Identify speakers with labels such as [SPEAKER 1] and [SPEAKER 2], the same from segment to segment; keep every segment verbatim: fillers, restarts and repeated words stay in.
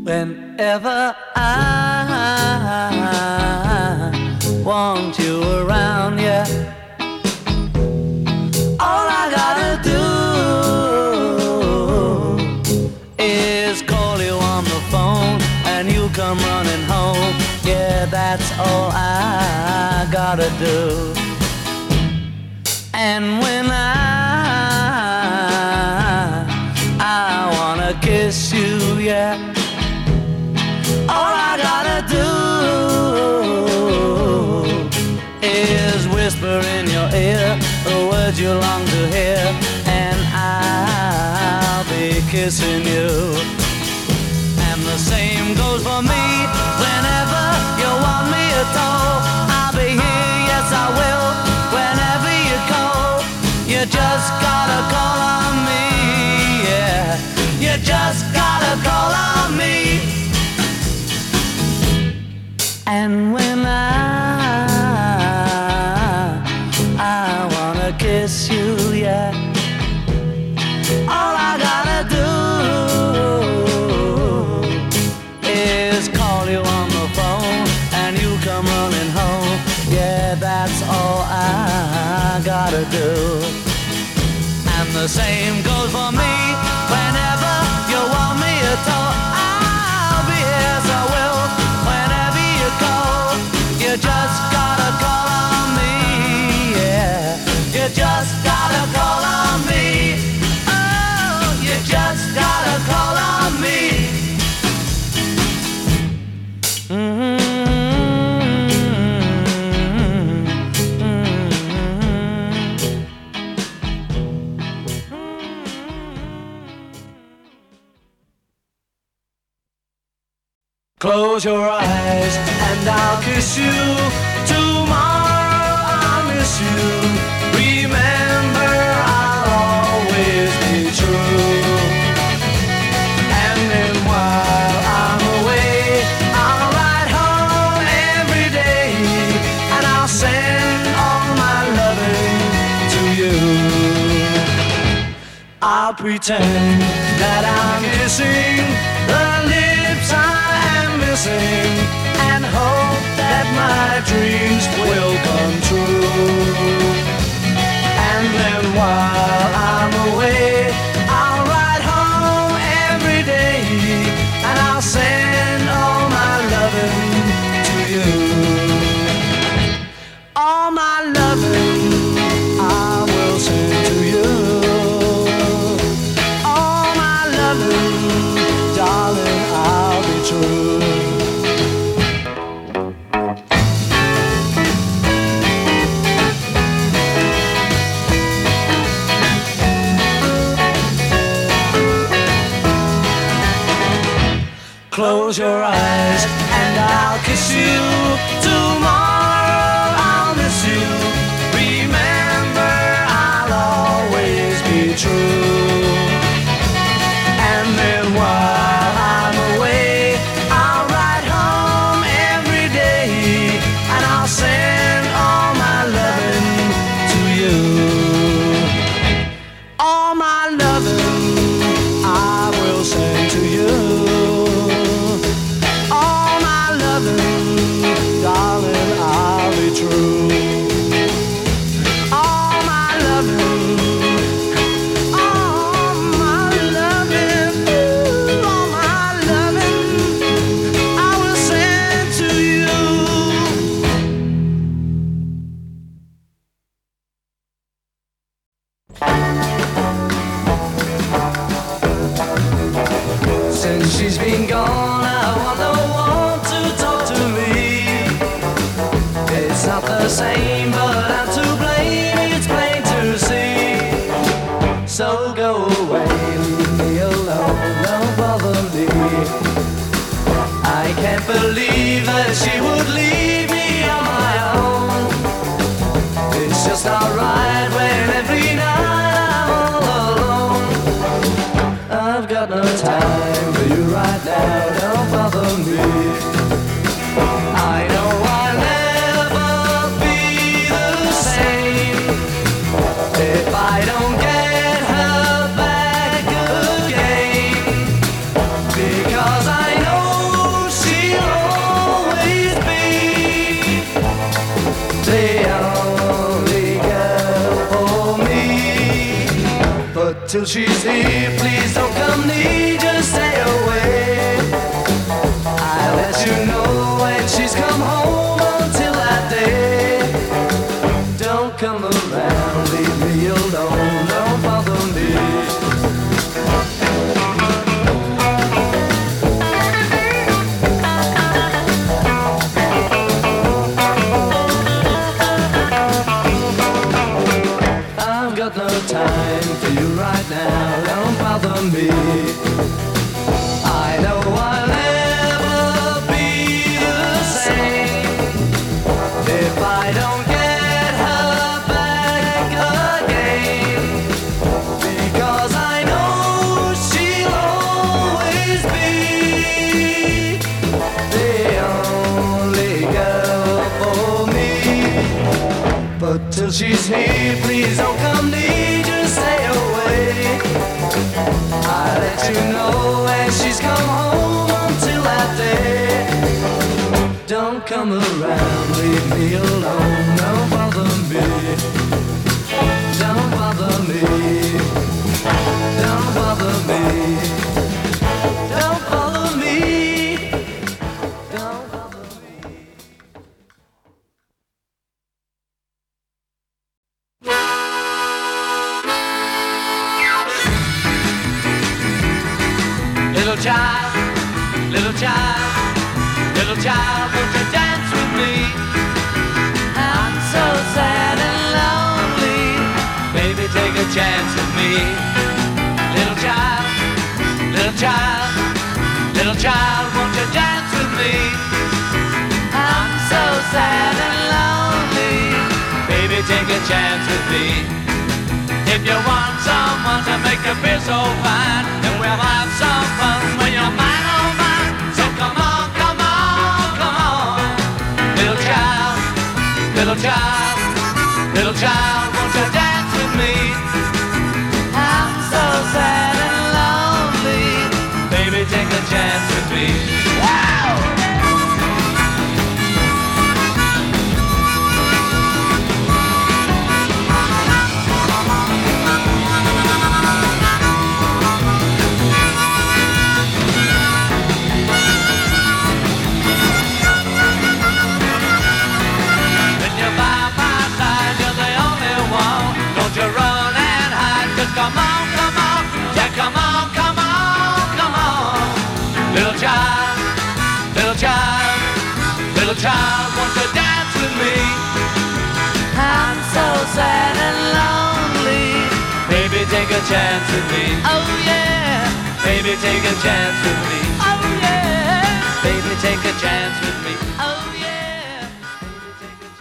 [SPEAKER 1] Whenever I want you around, yeah, all I gotta do is call you on the phone and you come running home. Yeah, that's all I gotta do. And when I I wanna kiss you, yeah, all I gotta do is whisper in your ear the words you long to hear, and I'll be kissing you. And the same goes for me. Whenever you want me at all, I'll be here, yes I will. Whenever you call, you just gotta call on me, yeah. You just gotta call on me. And when I, I wanna kiss you, yeah, all I gotta do is call you on the phone and you come running home. Yeah, that's all I gotta do. And the same goes for me. Whenever you want me at all, I'll be here, so I will. Whenever you call, you just gotta call on me, yeah. You just gotta call on me. Oh, you just gotta call on me. Mm-hmm. Close your eyes and I'll kiss you. Tomorrow I'll miss you. Remember, I'll always be true. And then while I'm away, I'll ride home every day, and I'll send all my loving to you. I'll pretend that I'm kissing the lips I and hope that my dreams will come true. And then while I'm away, I'll ride home every day, and I'll send all my loving to you. All my loving I will send to you. All my loving, darling, I'll be true. Close your eyes and I'll kiss you. Tomorrow I'll miss you. Remember, I'll always be true. And then while I'm away, I'll ride home every day, and I'll send all my loving to you. All my loving I will send to you. Darling, I'll be true. All my loving, all my loving, ooh, all my loving, I will send to you. Since she's been gone, I want no one to talk to me. It's not the same, but I'm to blame, it's plain to see. So go away, leave me alone, don't bother me. I can't believe that she would leave me on my own. It's just not right when every night I'm all alone. I've got no time for you right now, don't bother me. I know I'll never be the same if I don't get her back again, because I know But till she's here, please don't come near, just stay away. I'll let you know when she's come home. Until that day, don't come around, leave me alone, don't bother me. I've got no time for you right now, don't bother me. I know I'll never be the same if I don't get her back again, because I know she'll always be the only girl for me. But till she's here, please don't come near, just stay away. I'll let you know when she's come home. Until that day, don't come around, leave me alone, don't bother me. Don't bother me. Don't bother me. Don't bother me. Don't bother me. Little child, little child, little child, won't you dance with me? I'm so sad and lonely, baby, take a chance with me. Little child, little child, little child, won't you dance with me? I'm so sad and lonely, baby, take a chance with me. If you want someone to make you feel so fine, then we'll have some fun when you're mine, oh mine. So come on, come on, come on. Little child, little child, little child, won't you dance with me? I'm so sad and lonely, baby, take a chance with me. Wow! Come on, come on, yeah, come on, come on, come on. Little child, little child, little child, won't you dance with me? I'm so sad and lonely, baby, take a chance with me. Oh yeah, baby, take a chance with me. Oh yeah, baby, take a chance with me. Oh yeah, baby, take a chance with me.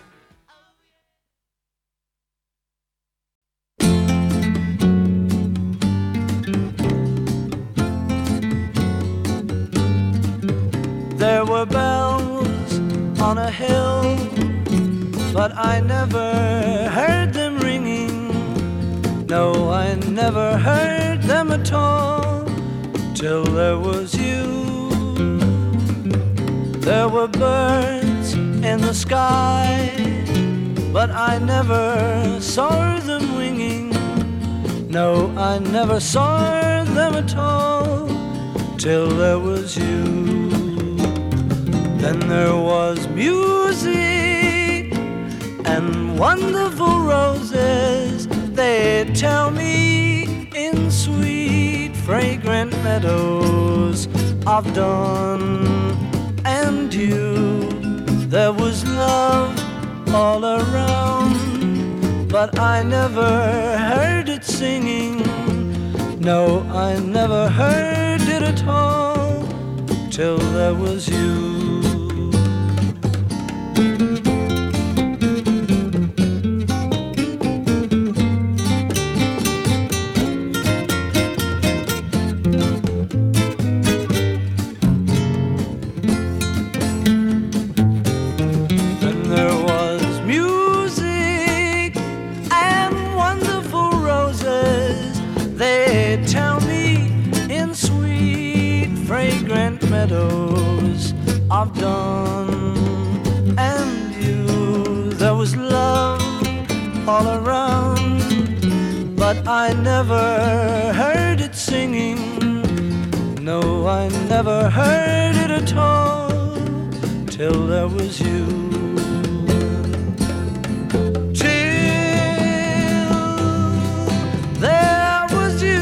[SPEAKER 2] There were bells on a hill, but I never heard them ringing. No, I never heard them at all, till there was you. There were birds in the sky, but I never saw them winging. No, I never saw them at all, till there was you. Then there was music and wonderful roses, they tell me, in sweet fragrant meadows of dawn and dew. There was love all around, but I never heard it singing. No, I never heard it at all, till there was you. Meadows of dawn and you. There was love all around, but I never heard it singing. No, I never heard it at all till there was you. Till there was you.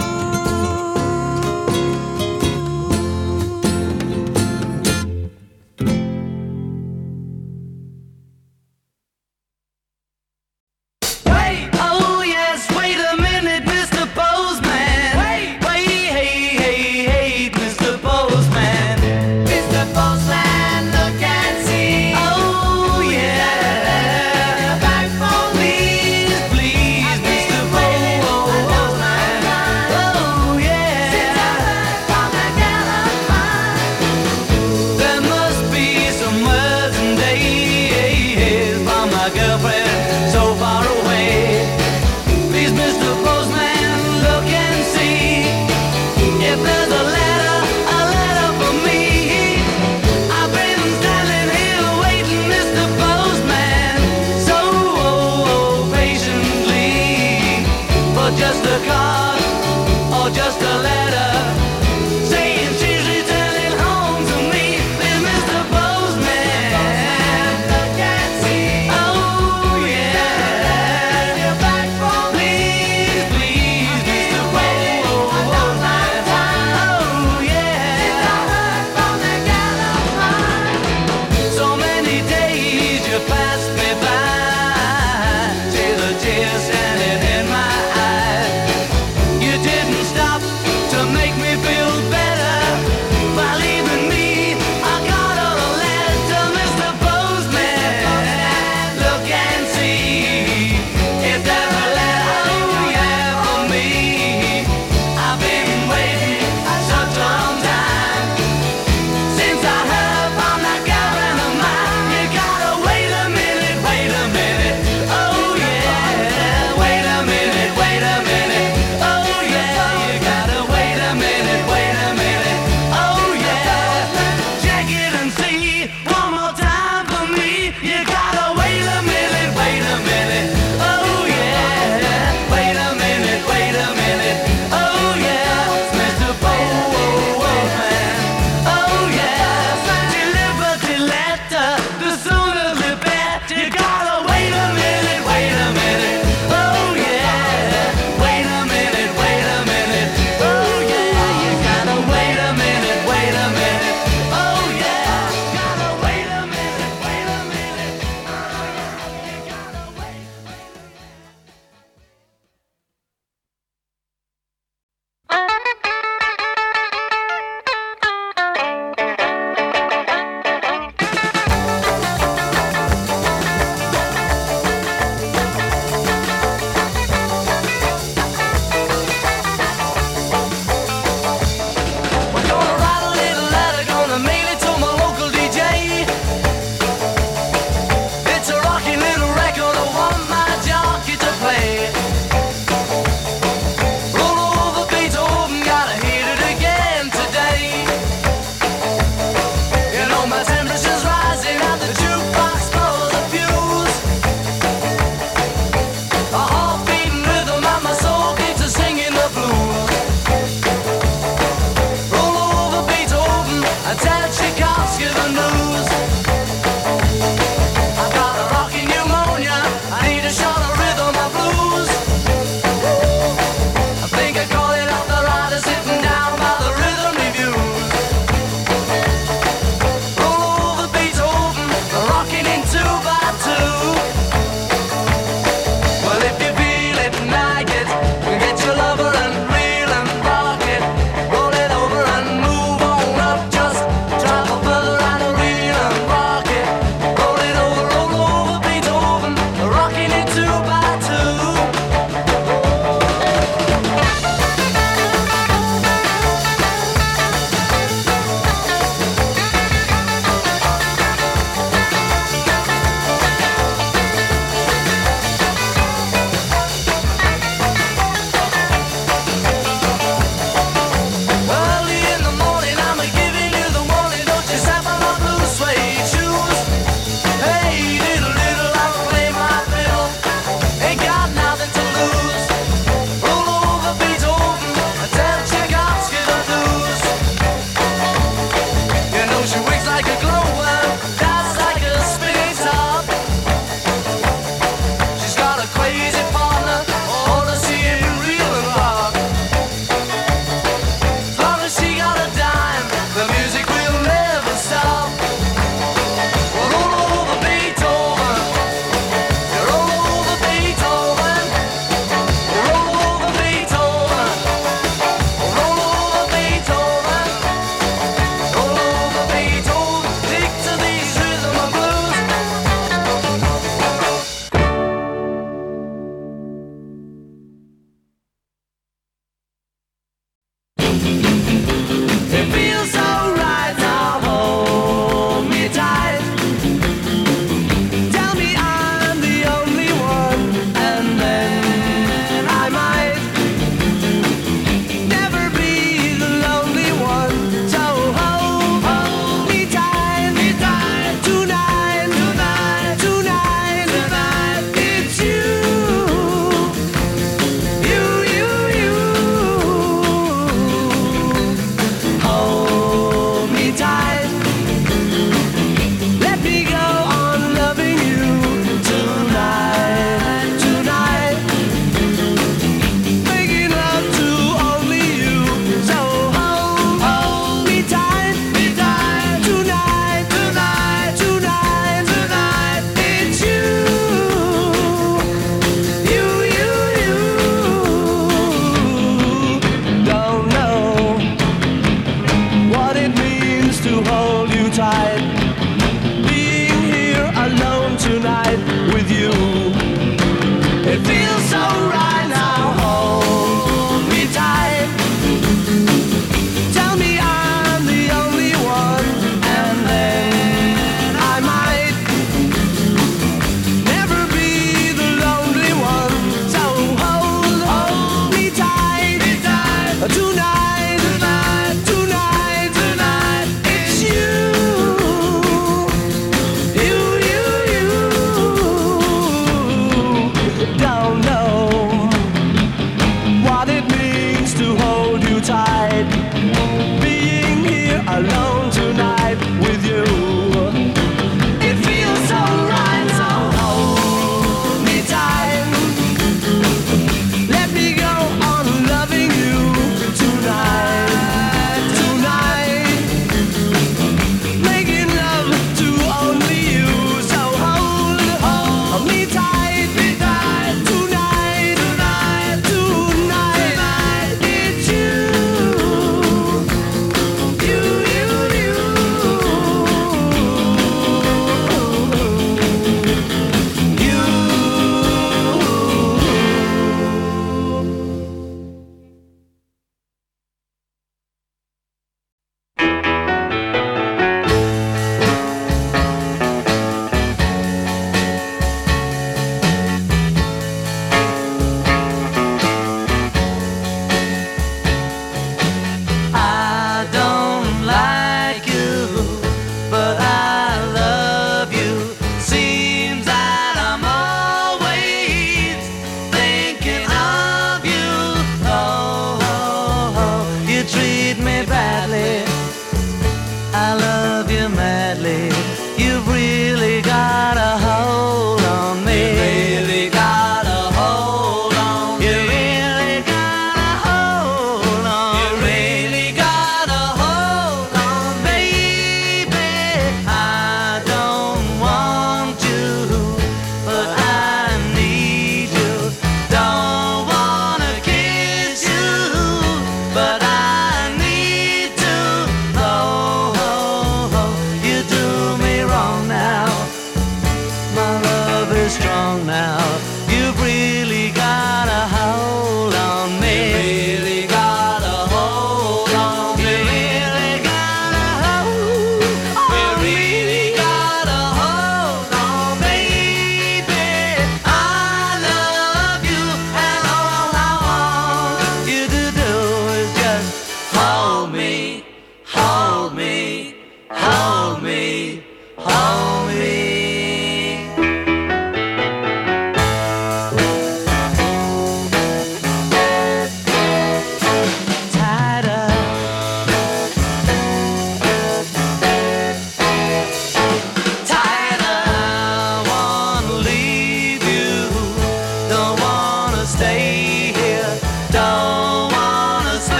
[SPEAKER 1] Wait, oh yes, wait a minute, Mister Postman. Wait, wait, hey, hey, hey, Mister Postman. Mister Postman, look and see. Oh,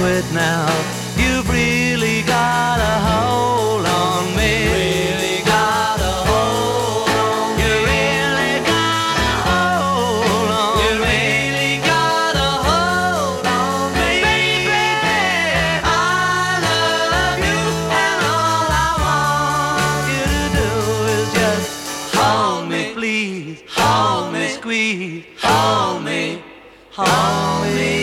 [SPEAKER 2] quit now. You've really got a hold on me. Really got a hold on me. You really got a hold on me. You really got a hold on me. Baby, I love you, and all I want you to do is just hold me, please. Hold me, squeeze. Hold me, hold me.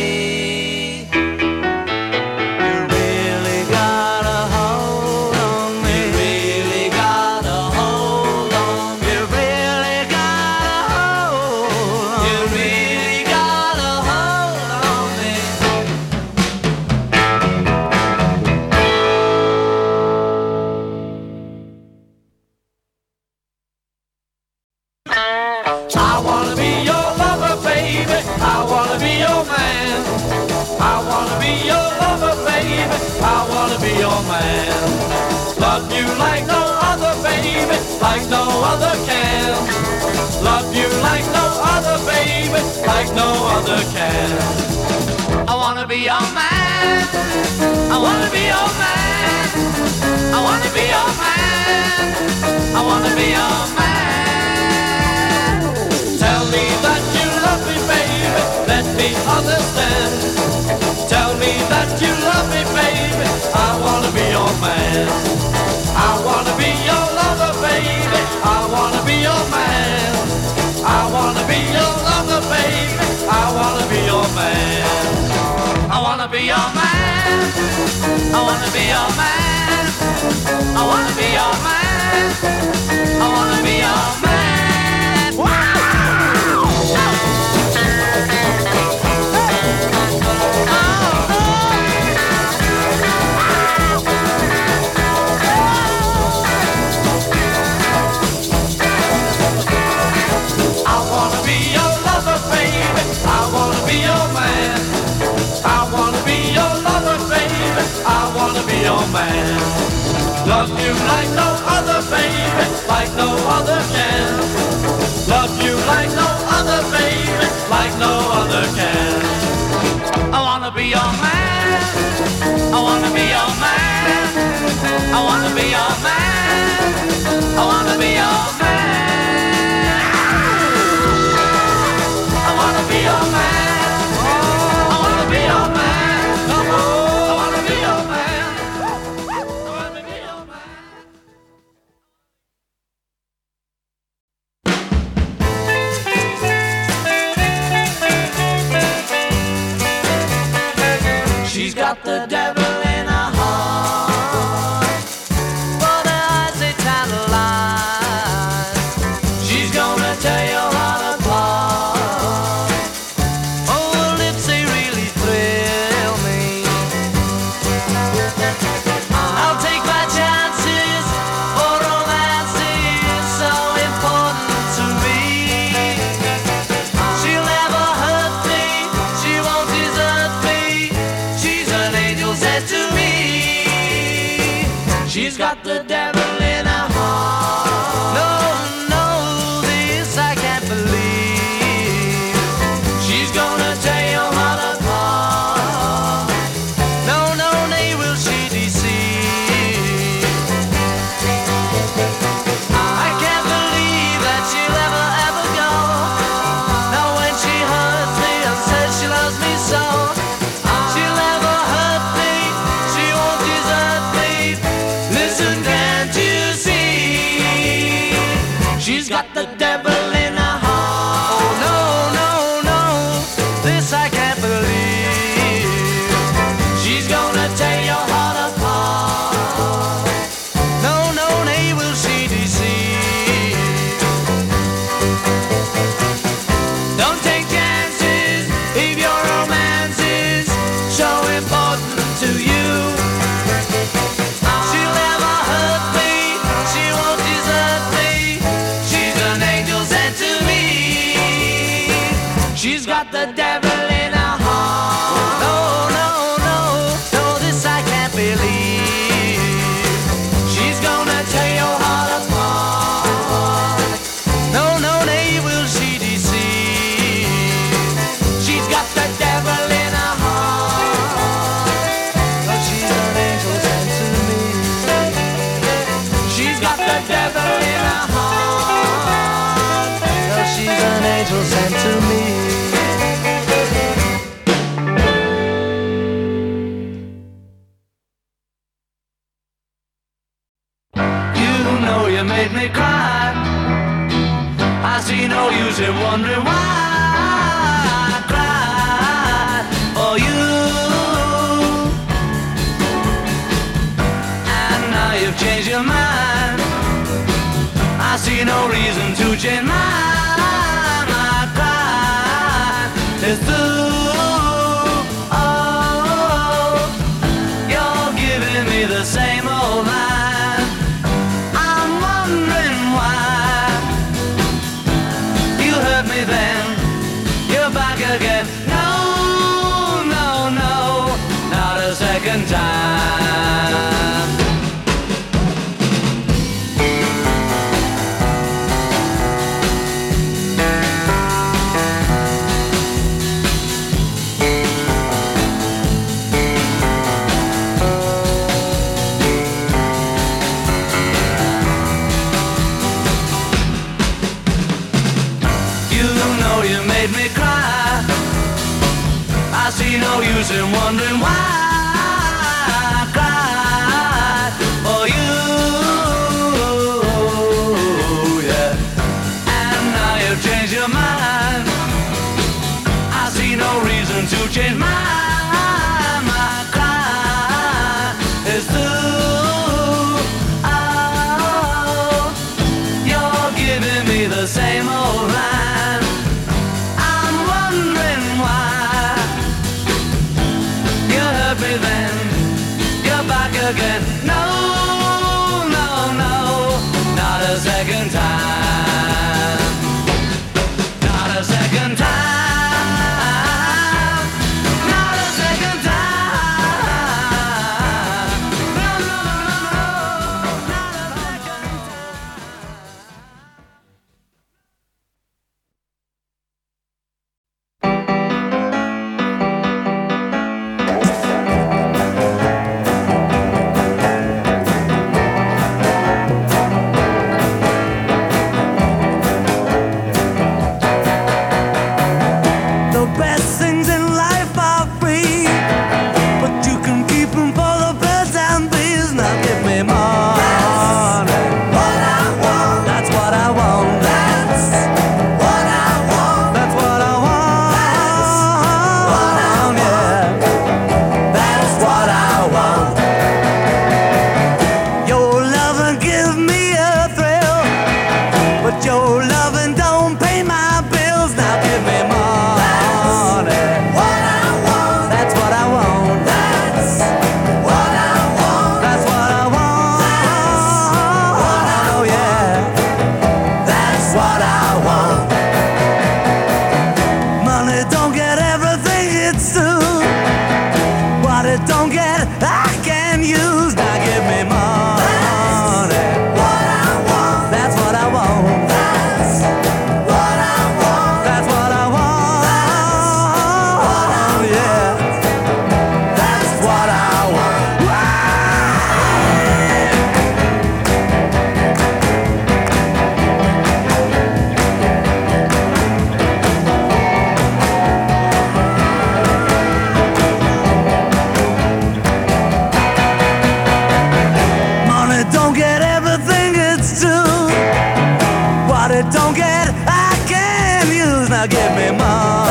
[SPEAKER 2] Love you like no other, baby, like no other can. Love you like no other, baby, like no other can. I wanna be your man. I wanna be your man. I wanna be your man. I wanna be your man. Tell me that you love me, baby. Let me understand. Tell me that you love me, baby. I wanna be your man. I wanna be your lover, baby. I wanna be your man. I wanna be your lover, baby. I wanna be your man. I wanna be your man. I wanna be your man. I wanna be your man. I wanna be your man. Wow! Your man. Love you like no other, baby, like no other can. Love you like no other, baby, like no other can. I wanna be your man. I wanna be your man. I wanna be your man. I wanna be your man. I wanna be your man. I wanna be your man. Come on. I wanna be your man. She's got the devil in her heart, for the eyes they tantalize. She's gonna tear your heart apart. Oh, her lips, they really thrill me. I'll take my chances, for romance is so important to me. She'll never hurt me, she won't desert me. She's an angel sent to me. She's got the devil in her heart. No, no, this I can't believe. She's gonna tear your heart apart. No, no, nay, will she deceive. I can't believe that she'll ever, ever go. Now when she hurts me and says she loves me so, she'll never hurt me, she won't desert me. Listen, can't you see? She's got the devil in her heart. Oh no, no, no, this I can't believe. She's gonna tear your heart apart. No, no, nay, will she deceive. Don't take chances if your romance is so important to you. She'll never hurt me, she won't desert me. She's an angel sent to me. She's got the devil in her heart. No, no, no, no, this I can't believe. She's gonna tear your heart apart. No, no, nay, will she deceive. She's got the devil in her heart. an angel sent to me.
[SPEAKER 1] You know you made me cry. I see no use in wondering why I cried for you. And now you've changed your mind. I see no reason to change mine. My pride is through. Oh, you're giving me the same old line. I'm wondering why you hurt me then. You're back again. No, no, no, not a second time. Made me cry. I see no use in wondering why I cried for you. Yeah. And now you've changed your mind. I see no reason to change mine. My cry is through. Oh, you're giving me the same old line. Then you're back again. No, no, no, not a second time. Not a second time. Not a second time. No, no, no, no, not a second
[SPEAKER 2] don't get, I can use. Now give me money.